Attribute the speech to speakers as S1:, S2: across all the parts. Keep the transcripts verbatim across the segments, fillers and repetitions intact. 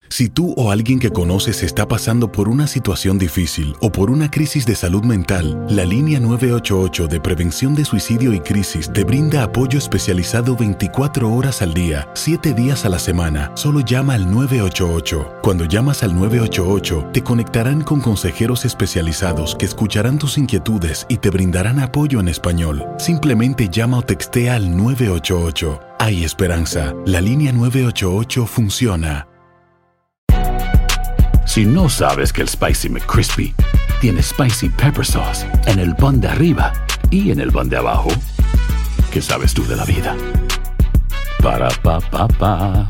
S1: Si tú o alguien que conoces está pasando por una situación difícil o por una crisis de salud mental, la línea nueve ocho ocho de Prevención de Suicidio y Crisis te brinda apoyo especializado veinticuatro horas al día, siete días a la semana. Solo llama al nueve ocho ocho. Cuando llamas al nueve ocho ocho, te conectarán con consejeros especializados que escucharán tus inquietudes y te brindarán apoyo en español. Simplemente llama o textea al nueve ocho ocho. Hay esperanza. La línea nueve ocho ocho funciona.
S2: Si no sabes que el Spicy McCrispy tiene Spicy Pepper Sauce en el pan de arriba y en el pan de abajo, ¿qué sabes tú de la vida? Para, pa, pa, pa.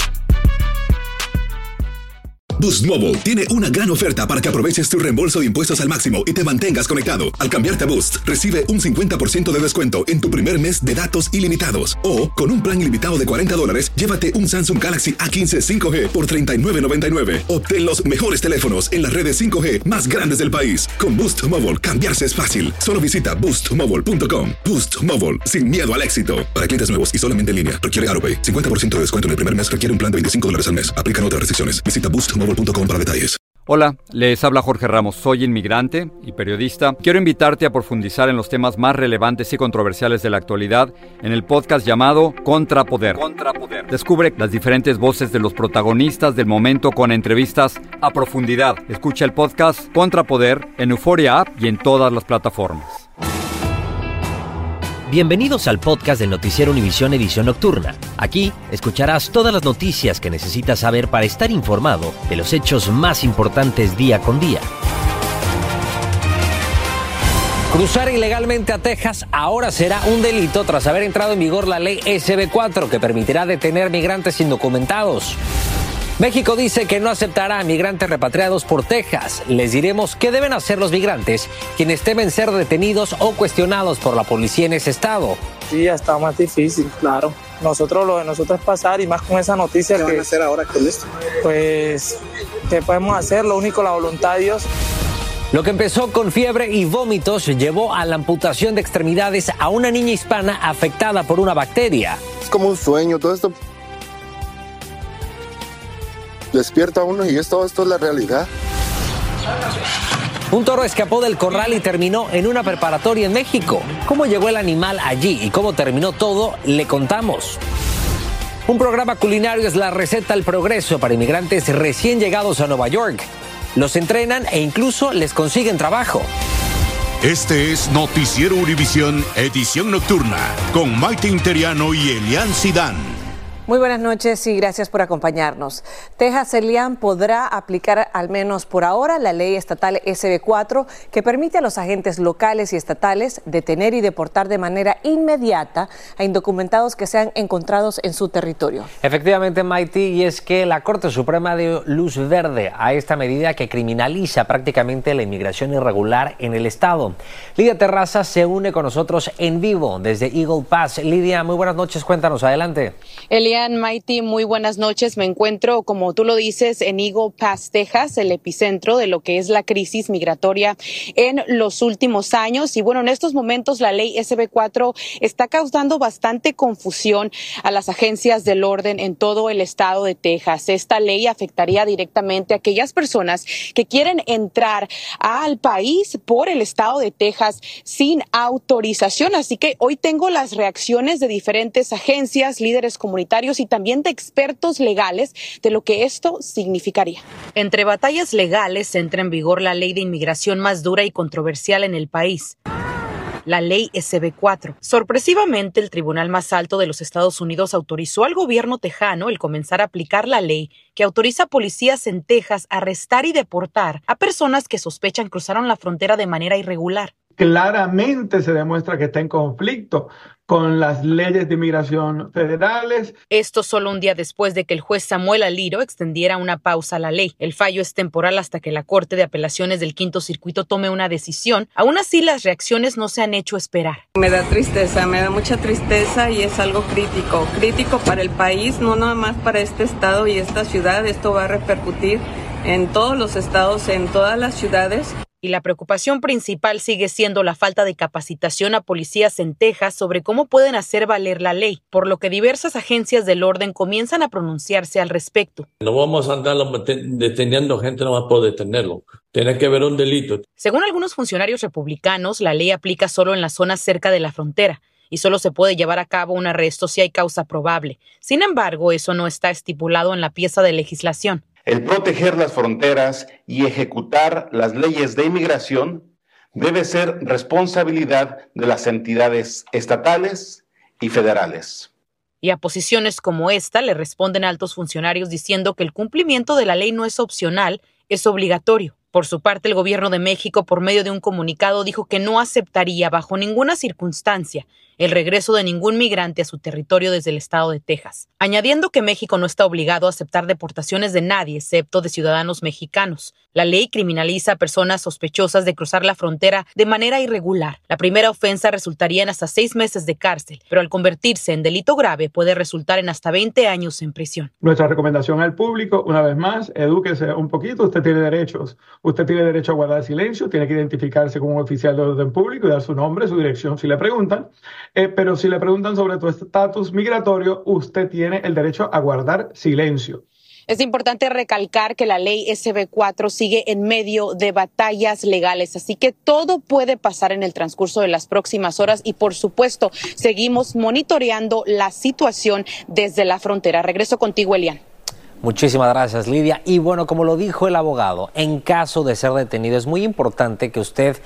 S3: Boost Mobile tiene una gran oferta para que aproveches tu reembolso de impuestos al máximo y te mantengas conectado. Al cambiarte a Boost, recibe un cincuenta por ciento de descuento en tu primer mes de datos ilimitados. O, con un plan ilimitado de cuarenta dólares, llévate un Samsung Galaxy A quince cinco G por treinta y nueve noventa y nueve. Obtén los mejores teléfonos en las redes cinco G más grandes del país. Con Boost Mobile, cambiarse es fácil. Solo visita boost mobile punto com. Boost Mobile, sin miedo al éxito. Para clientes nuevos y solamente en línea, requiere AutoPay. cincuenta por ciento de descuento en el primer mes requiere un plan de veinticinco dólares al mes. Aplican otras restricciones. Visita boost mobile punto com para detalles.
S4: Hola, les habla Jorge Ramos, soy inmigrante y periodista. Quiero invitarte a profundizar en los temas más relevantes y controversiales de la actualidad en el podcast llamado Contrapoder. Contrapoder. Descubre las diferentes voces de los protagonistas del momento con entrevistas a profundidad. Escucha el podcast Contrapoder en Euphoria App y en todas las plataformas.
S5: Bienvenidos al podcast del Noticiero Univisión Edición Nocturna. Aquí escucharás todas las noticias que necesitas saber para estar informado de los hechos más importantes día con día.
S6: Cruzar ilegalmente a Texas ahora será un delito tras haber entrado en vigor la ley S B cuatro que permitirá detener migrantes indocumentados. México dice que no aceptará a migrantes repatriados por Texas. Les diremos qué deben hacer los migrantes quienes temen ser detenidos o cuestionados por la policía en ese estado.
S7: Sí, ya está más difícil, claro. Nosotros, lo de nosotros es pasar y más con esa noticia.
S8: ¿Qué
S7: que,
S8: van a hacer ahora con esto?
S7: Pues, ¿qué podemos hacer? Lo único, la voluntad de Dios.
S6: Lo que empezó con fiebre y vómitos llevó a la amputación de extremidades a una niña hispana afectada por una bacteria.
S8: Es como un sueño, todo esto despierta a uno y esto, esto es la realidad.
S6: Un toro escapó del corral y terminó en una preparatoria en México. ¿Cómo llegó el animal allí y cómo terminó todo? Le contamos. Un programa culinario es la receta al progreso para inmigrantes recién llegados a Nueva York. Los entrenan e incluso les consiguen trabajo.
S9: Este es Noticiero Univisión Edición Nocturna con Maite Interiano y Elian Sidán.
S10: Muy buenas noches y gracias por acompañarnos. Texas, Elian, podrá aplicar al menos por ahora la ley estatal S B cuatro que permite a los agentes locales y estatales detener y deportar de manera inmediata a indocumentados que sean encontrados en su territorio.
S6: Efectivamente, Maite, y es que la Corte Suprema dio luz verde a esta medida que criminaliza prácticamente la inmigración irregular en el estado. Lidia Terraza se une con nosotros en vivo desde Eagle Pass. Lidia, muy buenas noches, cuéntanos, adelante.
S11: Elian, Maite, muy buenas noches. Me encuentro, como tú lo dices, en Eagle Pass, Texas, el epicentro de lo que es la crisis migratoria en los últimos años. Y bueno, en estos momentos la ley S B cuatro está causando bastante confusión a las agencias del orden en todo el estado de Texas. Esta ley afectaría directamente a aquellas personas que quieren entrar al país por el estado de Texas sin autorización. Así que hoy tengo las reacciones de diferentes agencias, líderes comunitarios y también de expertos legales de lo que esto significaría. Entre batallas legales entra en vigor la ley de inmigración más dura y controversial en el país, la ley S B cuatro. Sorpresivamente, el tribunal más alto de los Estados Unidos autorizó al gobierno tejano el comenzar a aplicar la ley que autoriza a policías en Texas a arrestar y deportar a personas que sospechan cruzaron la frontera de manera irregular.
S12: Claramente se demuestra que está en conflicto con las leyes de inmigración federales.
S11: Esto solo un día después de que el juez Samuel Alito extendiera una pausa a la ley. El fallo es temporal hasta que la Corte de Apelaciones del Quinto Circuito tome una decisión. Aún así, las reacciones no se han hecho esperar.
S13: Me da tristeza, me da mucha tristeza y es algo crítico. Crítico para el país, no nada más para este estado y esta ciudad. Esto va a repercutir en todos los estados, en todas las ciudades.
S11: Y la preocupación principal sigue siendo la falta de capacitación a policías en Texas sobre cómo pueden hacer valer la ley, por lo que diversas agencias del orden comienzan a pronunciarse al respecto.
S14: No vamos a andar deteniendo gente nomás por detenerlo. Tiene que haber un delito.
S11: Según algunos funcionarios republicanos, la ley aplica solo en las zonas cerca de la frontera y solo se puede llevar a cabo un arresto si hay causa probable. Sin embargo, eso no está estipulado en la pieza de legislación.
S15: El proteger las fronteras y ejecutar las leyes de inmigración debe ser responsabilidad de las entidades estatales y federales.
S11: Y a posiciones como esta le responden altos funcionarios diciendo que el cumplimiento de la ley no es opcional, es obligatorio. Por su parte, el gobierno de México, por medio de un comunicado, dijo que no aceptaría bajo ninguna circunstancia el regreso de ningún migrante a su territorio desde el estado de Texas, añadiendo que México no está obligado a aceptar deportaciones de nadie excepto de ciudadanos mexicanos. La ley criminaliza a personas sospechosas de cruzar la frontera de manera irregular. La primera ofensa resultaría en hasta seis meses de cárcel, pero al convertirse en delito grave puede resultar en hasta veinte años en prisión.
S12: Nuestra recomendación al público, una vez más, edúquese un poquito. Usted tiene derechos. Usted tiene derecho a guardar silencio, tiene que identificarse como un oficial de orden público y dar su nombre, su dirección si le preguntan. Eh, pero si le preguntan sobre tu estatus migratorio, usted tiene el derecho a guardar silencio.
S11: Es importante recalcar que la ley S B cuatro sigue en medio de batallas legales, así que todo puede pasar en el transcurso de las próximas horas y, por supuesto, seguimos monitoreando la situación desde la frontera. Regreso contigo, Elian.
S6: Muchísimas gracias, Lidia. Y bueno, como lo dijo el abogado, en caso de ser detenido es muy importante que usted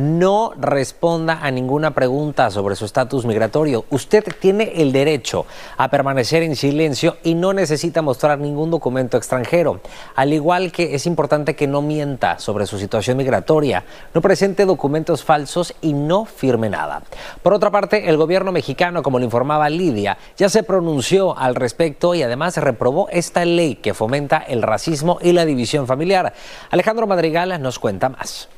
S6: no responda a ninguna pregunta sobre su estatus migratorio. Usted tiene el derecho a permanecer en silencio y no necesita mostrar ningún documento extranjero. Al igual que es importante que no mienta sobre su situación migratoria, no presente documentos falsos y no firme nada. Por otra parte, el gobierno mexicano, como le informaba Lidia, ya se pronunció al respecto y además reprobó esta ley que fomenta el racismo y la división familiar. Alejandro Madrigal nos cuenta más.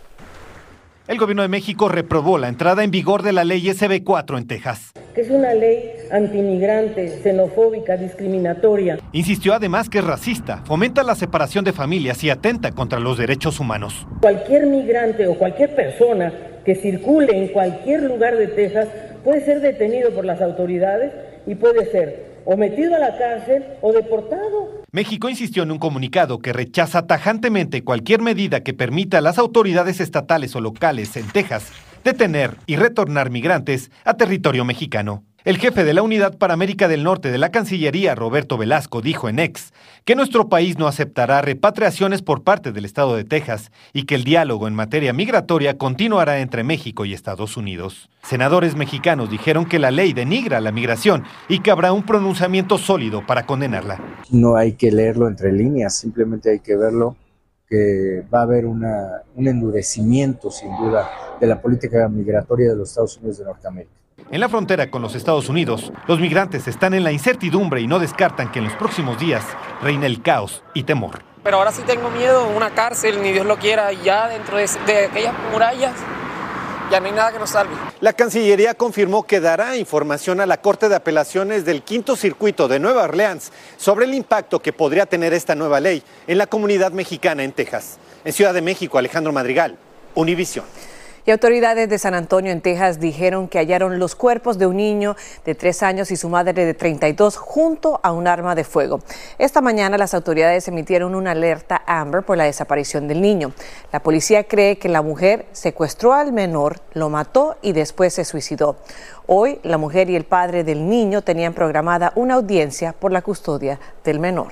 S16: El gobierno de México reprobó la entrada en vigor de la ley S B cuatro en Texas.
S17: Que es una ley antimigrante, xenofóbica, discriminatoria.
S16: Insistió además que es racista, fomenta la separación de familias y atenta contra los derechos humanos.
S17: Cualquier migrante o cualquier persona que circule en cualquier lugar de Texas puede ser detenido por las autoridades y puede ser o metido a la cárcel o deportado.
S16: México insistió en un comunicado que rechaza tajantemente cualquier medida que permita a las autoridades estatales o locales en Texas detener y retornar migrantes a territorio mexicano. El jefe de la Unidad para América del Norte de la Cancillería, Roberto Velasco, dijo en X que nuestro país no aceptará repatriaciones por parte del estado de Texas y que el diálogo en materia migratoria continuará entre México y Estados Unidos. Senadores mexicanos dijeron que la ley denigra la migración y que habrá un pronunciamiento sólido para condenarla.
S18: No hay que leerlo entre líneas, simplemente hay que verlo que va a haber una, un endurecimiento, sin duda, de la política migratoria de los Estados Unidos de Norteamérica.
S16: En la frontera con los Estados Unidos, los migrantes están en la incertidumbre y no descartan que en los próximos días reine el caos y temor.
S19: Pero ahora sí tengo miedo, una cárcel, ni Dios lo quiera, y ya dentro de, de aquellas murallas ya no hay nada que nos salve.
S16: La Cancillería confirmó que dará información a la Corte de Apelaciones del Quinto Circuito de Nueva Orleans sobre el impacto que podría tener esta nueva ley en la comunidad mexicana en Texas. En Ciudad de México, Alejandro Madrigal, Univisión.
S10: Y autoridades de San Antonio, en Texas, dijeron que hallaron los cuerpos de un niño de tres años y su madre de treinta y dos junto a un arma de fuego. Esta mañana las autoridades emitieron una alerta Amber por la desaparición del niño. La policía cree que la mujer secuestró al menor, lo mató y después se suicidó. Hoy, la mujer y el padre del niño tenían programada una audiencia por la custodia del menor.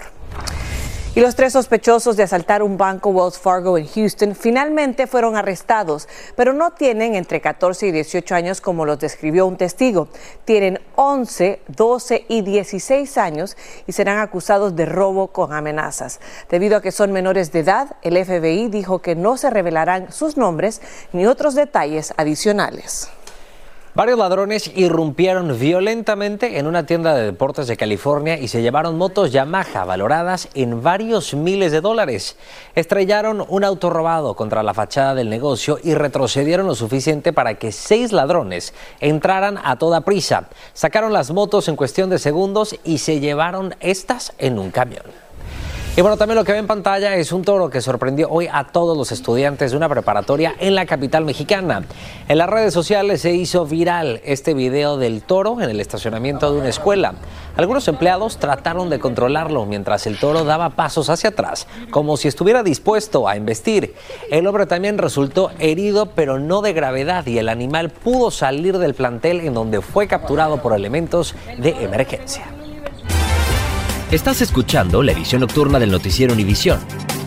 S10: Y los tres sospechosos de asaltar un banco Wells Fargo en Houston finalmente fueron arrestados, pero no tienen entre catorce y dieciocho años como los describió un testigo. Tienen once, doce y dieciséis años y serán acusados de robo con amenazas. Debido a que son menores de edad, el F B I dijo que no se revelarán sus nombres ni otros detalles adicionales.
S6: Varios ladrones irrumpieron violentamente en una tienda de deportes de California y se llevaron motos Yamaha valoradas en varios miles de dólares. Estrellaron un auto robado contra la fachada del negocio y retrocedieron lo suficiente para que seis ladrones entraran a toda prisa. Sacaron las motos en cuestión de segundos y se llevaron estas en un camión. Y bueno, también lo que ve en pantalla es un toro que sorprendió hoy a todos los estudiantes de una preparatoria en la capital mexicana. En las redes sociales se hizo viral este video del toro en el estacionamiento de una escuela. Algunos empleados trataron de controlarlo mientras el toro daba pasos hacia atrás, como si estuviera dispuesto a embestir. El hombre también resultó herido, pero no de gravedad, y el animal pudo salir del plantel en donde fue capturado por elementos de emergencia.
S5: Estás escuchando la edición nocturna del noticiero Univisión.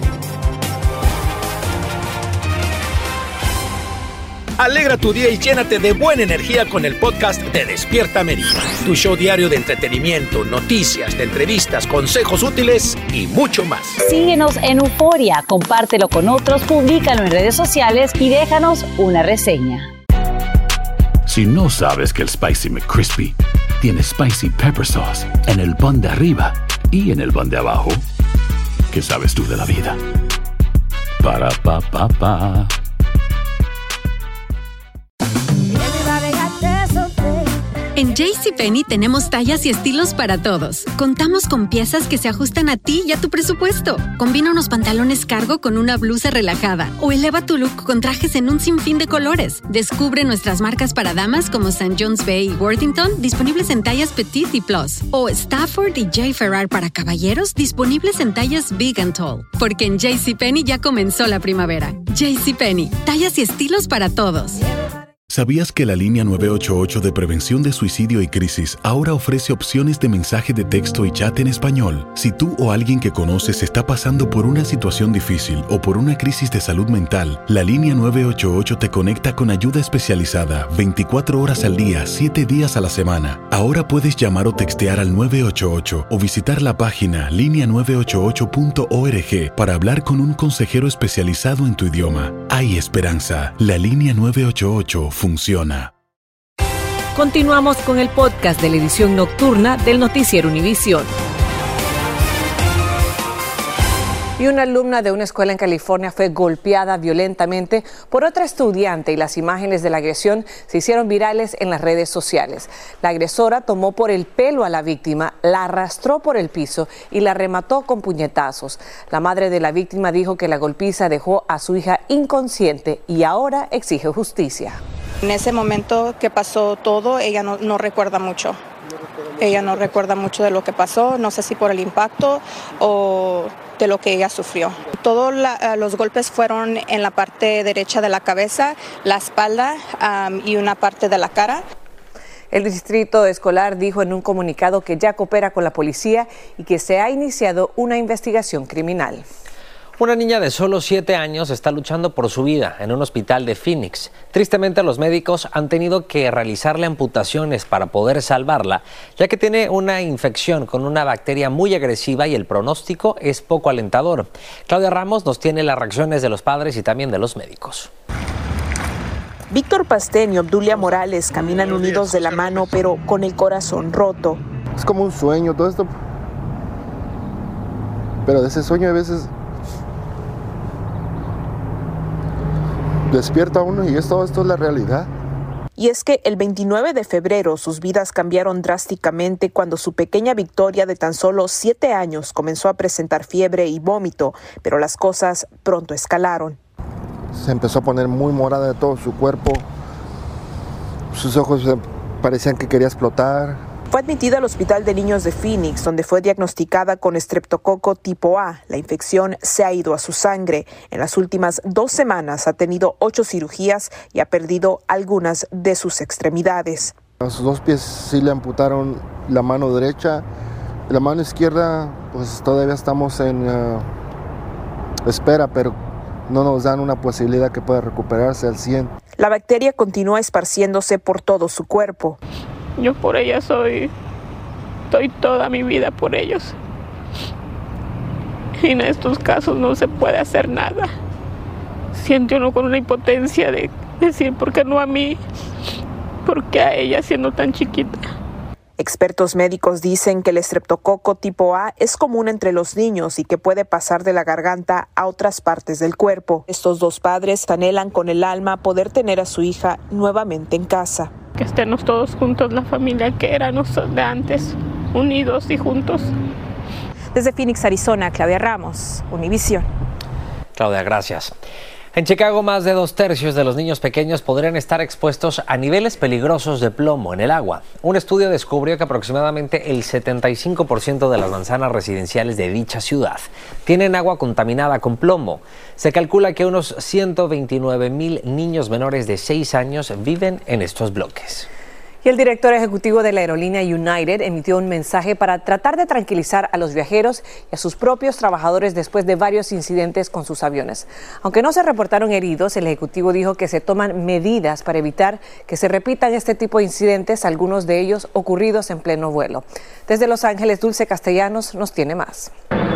S20: Alegra tu día y llénate de buena energía con el podcast de Despierta América. Tu show diario de entretenimiento, noticias, de entrevistas, consejos útiles y mucho más.
S21: Síguenos en Euforia, compártelo con otros, públicalo en redes sociales y déjanos una reseña.
S2: Si no sabes que el Spicy McCrispy tiene Spicy Pepper Sauce en el pan de arriba y en el pan de abajo, ¿qué sabes tú de la vida? Para, pa, pa, pa.
S22: En JCPenney tenemos tallas y estilos para todos. Contamos con piezas que se ajustan a ti y a tu presupuesto. Combina unos pantalones cargo con una blusa relajada o eleva tu look con trajes en un sinfín de colores. Descubre nuestras marcas para damas como Saint John's Bay y Worthington, disponibles en tallas Petite y Plus. O Stafford y J. Ferrar para caballeros, disponibles en tallas Big and Tall. Porque en JCPenney ya comenzó la primavera. JCPenney, tallas y estilos para todos.
S1: ¿Sabías que la línea nueve ocho ocho de prevención de suicidio y crisis ahora ofrece opciones de mensaje de texto y chat en español? Si tú o alguien que conoces está pasando por una situación difícil o por una crisis de salud mental, la línea nueve ocho ocho te conecta con ayuda especializada veinticuatro horas al día, siete días a la semana. Ahora puedes llamar o textear al nueve ocho ocho o visitar la página línea nueve ocho ocho punto org para hablar con un consejero especializado en tu idioma. Hay esperanza. La línea nueve ocho ocho funciona.
S10: Continuamos con el podcast de la edición nocturna del noticiero Univisión. Y una alumna de una escuela en California fue golpeada violentamente por otra estudiante y las imágenes de la agresión se hicieron virales en las redes sociales. La agresora tomó por el pelo a la víctima, la arrastró por el piso y la remató con puñetazos. La madre de la víctima dijo que la golpiza dejó a su hija inconsciente y ahora exige justicia.
S23: En ese momento que pasó todo, ella no, no recuerda mucho. Ella no recuerda mucho de lo que pasó, no sé si por el impacto o de lo que ella sufrió. Todos la, los golpes fueron en la parte derecha de la cabeza, la espalda um, y una parte de la cara.
S10: El distrito escolar dijo en un comunicado que ya coopera con la policía y que se ha iniciado una investigación criminal.
S6: Una niña de solo siete años está luchando por su vida en un hospital de Phoenix. Tristemente, los médicos han tenido que realizarle amputaciones para poder salvarla, ya que tiene una infección con una bacteria muy agresiva y el pronóstico es poco alentador. Claudia Ramos nos tiene las reacciones de los padres y también de los médicos.
S24: Víctor Pastén y Obdulia Morales caminan unidos de la mano, pero con el corazón roto.
S8: Es como un sueño todo esto. Pero de ese sueño a veces despierta uno y esto, esto es la realidad.
S24: Y es que el veintinueve de febrero sus vidas cambiaron drásticamente cuando su pequeña Victoria de tan solo siete años comenzó a presentar fiebre y vómito, pero las cosas pronto escalaron.
S8: Se empezó a poner muy morada de todo su cuerpo, sus ojos parecían que quería explotar.
S24: Fue admitida al Hospital de Niños de Phoenix, donde fue diagnosticada con estreptococo tipo A. La infección se ha ido a su sangre. En las últimas dos semanas ha tenido ocho cirugías y ha perdido algunas de sus extremidades.
S8: A sus dos pies sí le amputaron la mano derecha. La mano izquierda, pues todavía estamos en uh, espera, pero no nos dan una posibilidad que pueda recuperarse al cien.
S24: La bacteria continúa esparciéndose por todo su cuerpo.
S25: Yo por ella soy, doy toda mi vida por ellos. Y en estos casos no se puede hacer nada. Siente uno con una impotencia de decir, ¿por qué no a mí? ¿Por qué a ella siendo tan chiquita?
S24: Expertos médicos dicen que el estreptococo tipo A es común entre los niños y que puede pasar de la garganta a otras partes del cuerpo. Estos dos padres anhelan con el alma poder tener a su hija nuevamente en casa.
S25: Que estemos todos juntos, la familia que éramos de antes, unidos y juntos.
S24: Desde Phoenix, Arizona, Claudia Ramos, Univisión.
S6: Claudia, gracias. En Chicago, más de dos tercios de los niños pequeños podrían estar expuestos a niveles peligrosos de plomo en el agua. Un estudio descubrió que aproximadamente el setenta y cinco por ciento de las manzanas residenciales de dicha ciudad tienen agua contaminada con plomo. Se calcula que unos ciento veintinueve mil niños menores de seis años viven en estos bloques.
S10: Y el director ejecutivo de la aerolínea United emitió un mensaje para tratar de tranquilizar a los viajeros y a sus propios trabajadores después de varios incidentes con sus aviones. Aunque no se reportaron heridos, el ejecutivo dijo que se toman medidas para evitar que se repitan este tipo de incidentes, algunos de ellos ocurridos en pleno vuelo. Desde Los Ángeles, Dulce Castellanos nos tiene más.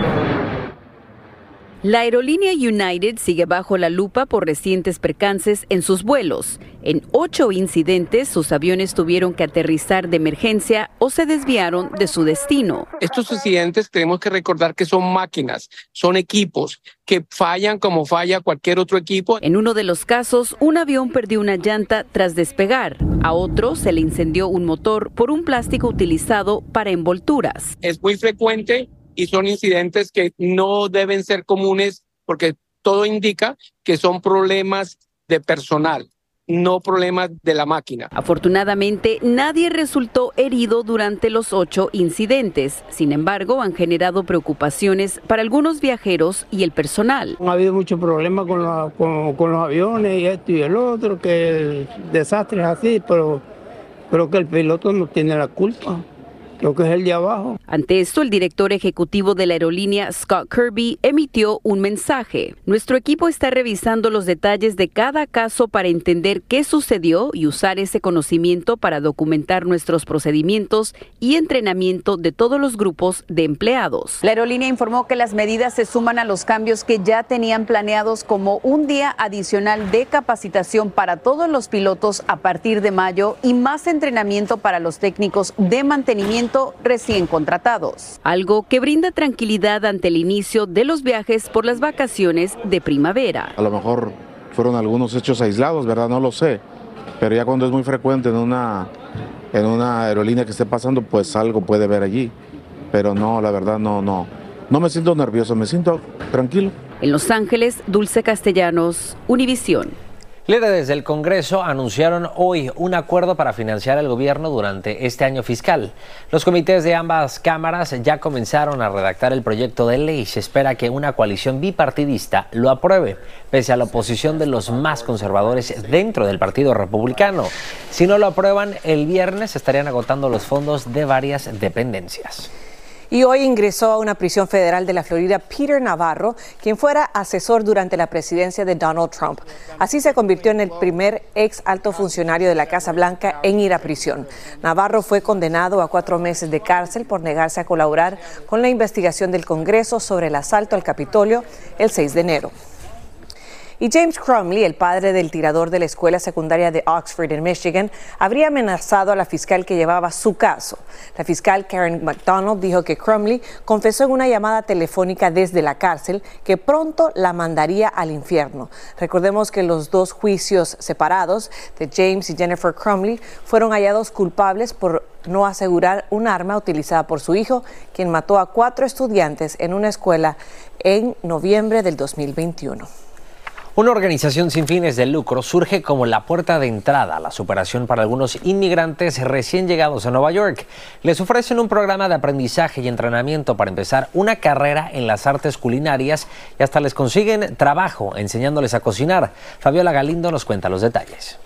S3: La aerolínea United sigue bajo la lupa por recientes percances en sus vuelos. En ocho incidentes, sus aviones tuvieron que aterrizar de emergencia o se desviaron de su destino.
S19: Estos incidentes tenemos que recordar que son máquinas, son equipos que fallan como falla cualquier otro equipo.
S3: En uno de los casos, un avión perdió una llanta tras despegar. A otro se le incendió un motor por un plástico utilizado para envolturas.
S19: Es muy frecuente y son incidentes que no deben ser comunes porque todo indica que son problemas de personal, no problemas de la máquina.
S3: Afortunadamente, nadie resultó herido durante los ocho incidentes. Sin embargo, han generado preocupaciones para algunos viajeros y el personal.
S4: Ha habido muchos problemas con, la, con, con los aviones y esto y el otro, que el desastre es así, pero creo que el piloto no tiene la culpa. Lo que es el de abajo.
S3: Ante esto, el director ejecutivo de la aerolínea, Scott Kirby, emitió un mensaje. Nuestro equipo está revisando los detalles de cada caso para entender qué sucedió y usar ese conocimiento para documentar nuestros procedimientos y entrenamiento de todos los grupos de empleados.
S21: La aerolínea informó que las medidas se suman a los cambios que ya tenían planeados, como un día adicional de capacitación para todos los pilotos a partir de mayo y más entrenamiento para los técnicos de mantenimiento recién contratados.
S3: Algo que brinda tranquilidad ante el inicio de los viajes por las vacaciones de primavera.
S7: A lo mejor fueron algunos hechos aislados, ¿verdad? No lo sé. Pero ya cuando es muy frecuente en una, en una aerolínea que esté pasando, pues algo puede ver allí. Pero no, la verdad no, no. No me siento nervioso, me siento tranquilo.
S3: En Los Ángeles, Dulce Castellanos, Univisión.
S6: Líderes del Congreso anunciaron hoy un acuerdo para financiar el gobierno durante este año fiscal. Los comités de ambas cámaras ya comenzaron a redactar el proyecto de ley. Se espera que una coalición bipartidista lo apruebe, pese a la oposición de los más conservadores dentro del Partido Republicano. Si no lo aprueban, el viernes estarían agotando los fondos de varias dependencias.
S10: Y hoy ingresó a una prisión federal de la Florida Peter Navarro, quien fuera asesor durante la presidencia de Donald Trump. Así se convirtió en el primer ex alto funcionario de la Casa Blanca en ir a prisión. Navarro fue condenado a cuatro meses de cárcel por negarse a colaborar con la investigación del Congreso sobre el asalto al Capitolio el seis de enero. Y James Crumley, el padre del tirador de la escuela secundaria de Oxford en Michigan, habría amenazado a la fiscal que llevaba su caso. La fiscal Karen McDonald dijo que Crumley confesó en una llamada telefónica desde la cárcel que pronto la mandaría al infierno. Recordemos que los dos juicios separados de James y Jennifer Crumley fueron hallados culpables por no asegurar un arma utilizada por su hijo, quien mató a cuatro estudiantes en una escuela en noviembre del dos mil veintiuno.
S6: Una organización sin fines de lucro surge como la puerta de entrada a la superación para algunos inmigrantes recién llegados a Nueva York. Les ofrecen un programa de aprendizaje y entrenamiento para empezar una carrera en las artes culinarias y hasta les consiguen trabajo enseñándoles a cocinar. Fabiola Galindo nos cuenta los detalles.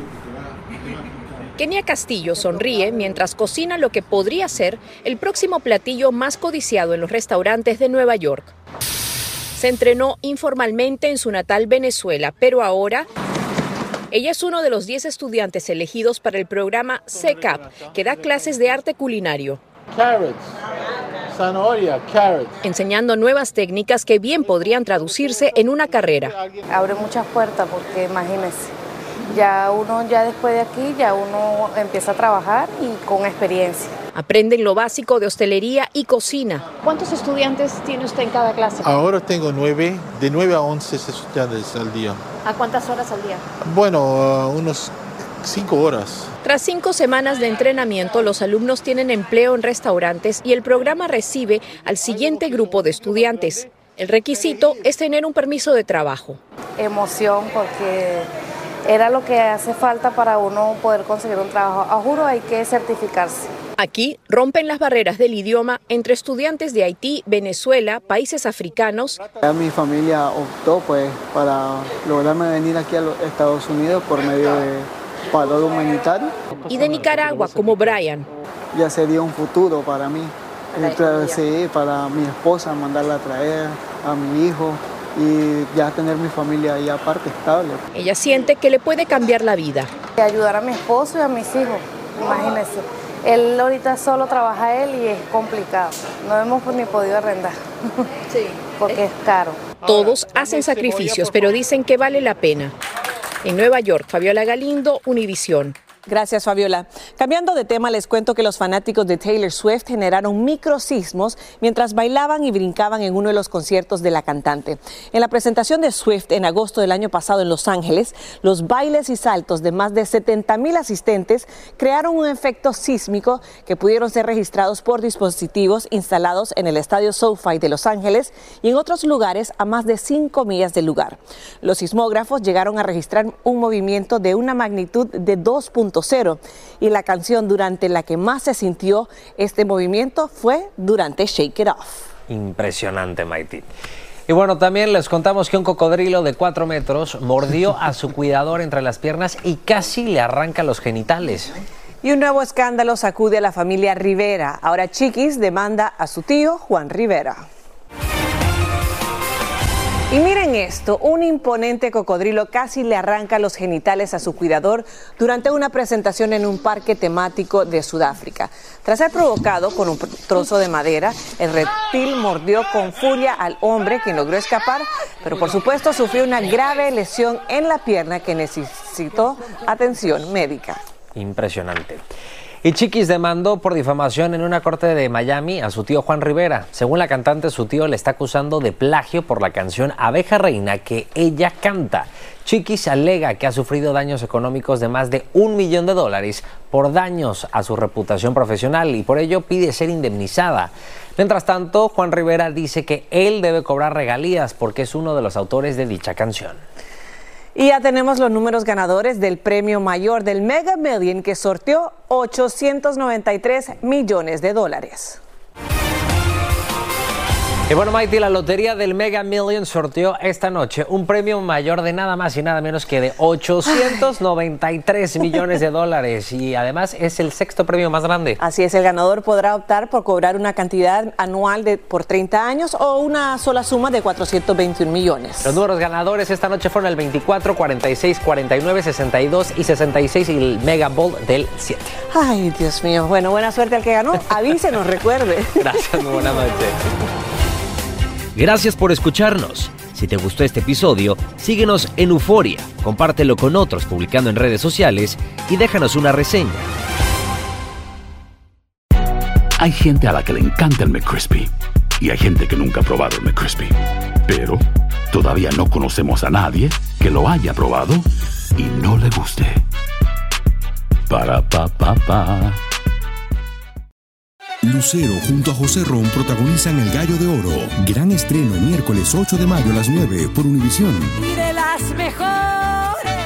S9: Kenia Castillo sonríe mientras cocina lo que podría ser el próximo platillo más codiciado en los restaurantes de Nueva York. Se entrenó informalmente en su natal Venezuela, pero ahora ella es uno de los diez estudiantes elegidos para el programa C C A P, que da clases de arte culinario.
S13: Carrots, zanahoria, carrots.
S9: Enseñando nuevas técnicas que bien podrían traducirse en una carrera.
S26: Abre muchas puertas porque imagínense, ya uno ya después de aquí, ya uno empieza a trabajar y con experiencia.
S9: Aprenden lo básico de hostelería y cocina.
S27: ¿Cuántos estudiantes tiene usted en cada clase?
S13: Ahora tengo nueve, de nueve a once estudiantes al día.
S27: ¿A cuántas horas al día?
S13: Bueno, uh, unos cinco horas.
S9: Tras cinco semanas de entrenamiento, los alumnos tienen empleo en restaurantes y el programa recibe al siguiente grupo de estudiantes. El requisito es tener un permiso de trabajo.
S26: Emoción, porque era lo que hace falta para uno poder conseguir un trabajo. A juro, hay que certificarse.
S9: Aquí rompen las barreras del idioma entre estudiantes de Haití, Venezuela, países africanos.
S11: Mi familia optó pues para lograrme venir aquí a los Estados Unidos por medio de paro humanitario.
S9: Y de Nicaragua, como Brian.
S11: Ya sería un futuro para mí. Entonces, sí, para mi esposa, mandarla a traer, a mi hijo y ya tener mi familia ahí aparte estable.
S9: Ella siente que le puede cambiar la vida.
S26: Ayudar a mi esposo y a mis hijos, imagínense. Él ahorita solo trabaja él y es complicado. No hemos ni podido arrendar, sí, porque es caro.
S9: Todos hacen sacrificios, pero dicen que vale la pena. En Nueva York, Fabiola Galindo, Univisión.
S10: Gracias, Fabiola. Cambiando de tema, les cuento que los fanáticos de Taylor Swift generaron microsismos mientras bailaban y brincaban en uno de los conciertos de la cantante. En la presentación de Swift en agosto del año pasado en Los Ángeles, los bailes y saltos de más de setenta mil asistentes crearon un efecto sísmico que pudieron ser registrados por dispositivos instalados en el estadio SoFi de Los Ángeles y en otros lugares a más de cinco millas del lugar. Los sismógrafos llegaron a registrar un movimiento de una magnitud de dos punto cero y la canción durante la que más se sintió este movimiento fue durante Shake It Off.
S6: Impresionante, Maite. Y bueno, también les contamos que un cocodrilo de cuatro metros mordió a su cuidador entre las piernas y casi le arranca los genitales.
S10: Y un nuevo escándalo sacude a la familia Rivera. Ahora Chiquis demanda a su tío Juan Rivera. Y miren esto, un imponente cocodrilo casi le arranca los genitales a su cuidador durante una presentación en un parque temático de Sudáfrica. Tras ser provocado con un trozo de madera, el reptil mordió con furia al hombre, quien logró escapar, pero por supuesto sufrió una grave lesión en la pierna que necesitó atención médica.
S6: Impresionante. Y Chiquis demandó por difamación en una corte de Miami a su tío Juan Rivera. Según la cantante, su tío le está acusando de plagio por la canción Abeja Reina que ella canta. Chiquis alega que ha sufrido daños económicos de más de un millón de dólares por daños a su reputación profesional y por ello pide ser indemnizada. Mientras tanto, Juan Rivera dice que él debe cobrar regalías porque es uno de los autores de dicha canción.
S10: Y ya tenemos los números ganadores del premio mayor del Mega Million que sorteó ochocientos noventa y tres millones de dólares.
S6: Y bueno, Maite, la lotería del Mega Million sorteó esta noche un premio mayor de nada más y nada menos que de ochocientos noventa y tres millones de dólares y además es el sexto premio más grande.
S10: Así es, el ganador podrá optar por cobrar una cantidad anual de por treinta años o una sola suma de cuatrocientos veintiún millones.
S6: Los números ganadores esta noche fueron el veinticuatro, cuarenta y seis, cuarenta y nueve, sesenta y dos y sesenta y seis y el Mega Ball del siete.
S10: Ay, Dios mío. Bueno, buena suerte al que ganó. Avísenos, recuerde.
S6: Gracias, muy buena noche.
S5: Gracias por escucharnos. Si te gustó este episodio, síguenos en Euforia, compártelo con otros publicando en redes sociales y déjanos una reseña.
S2: Hay gente a la que le encanta el McCrispy y hay gente que nunca ha probado el McCrispy. Pero todavía no conocemos a nadie que lo haya probado y no le guste. Para, pa, pa, pa.
S1: Lucero junto a José Ron protagonizan El Gallo de Oro. Gran estreno miércoles ocho de mayo a las nueve por Univisión.
S12: Y de las mejores.